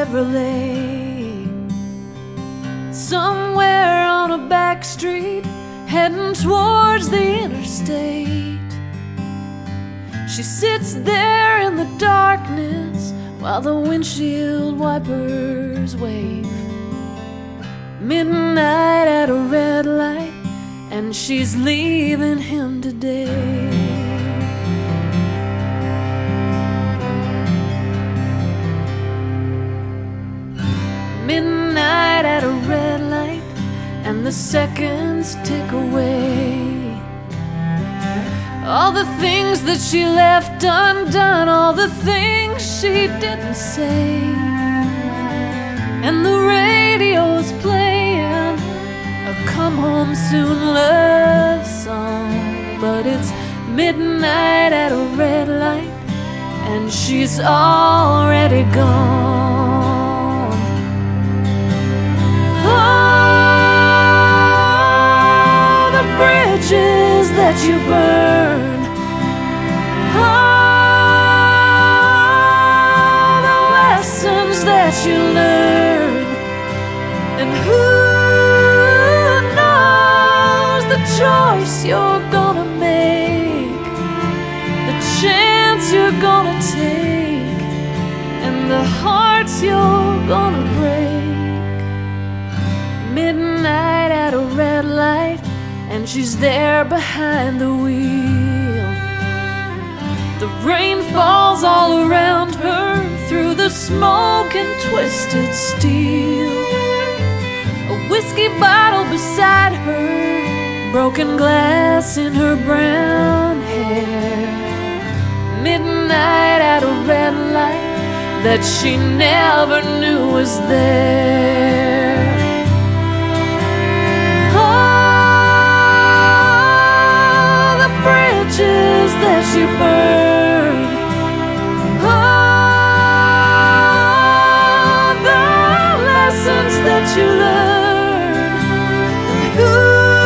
Chevrolet. Somewhere on a back street, heading towards the interstate. She sits there in the darkness while the windshield wipers wave. Midnight at a red light, and she's leaving him today. Midnight at a red light, and the seconds tick away. All the things that she left undone, all the things she didn't say. And the radio's playing a come home soon love song. But it's midnight at a red light, and she's already gone. Oh, the bridges that you burn, oh, the lessons that you learn, and who knows the choice you're gonna make, the chance you're gonna take, and the hearts you're gonna break. Midnight at a red light, and she's there behind the wheel. The rain falls all around her through the smoke and twisted steel. A whiskey bottle beside her, broken glass in her brown hair. Midnight at a red light that she never knew was there. Bridges that you burn, oh, the lessons that you learn, and who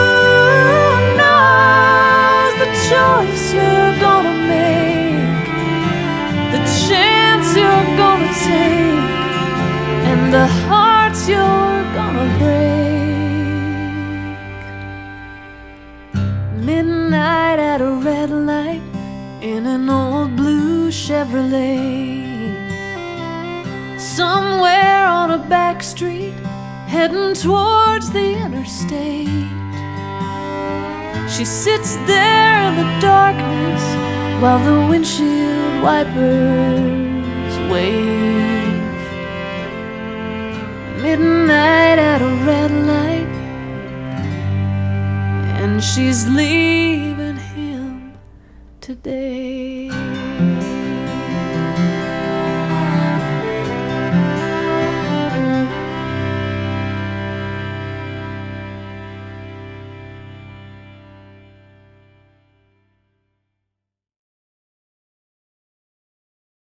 knows the choice you're gonna make, the chance you're gonna take, and the hearts you're gonna break. Midnight at a red light in an old blue Chevrolet. Somewhere on a back street, heading towards the interstate. She sits there in the darkness while the windshield wipers wave. Midnight at a red light, and she's leaving him today.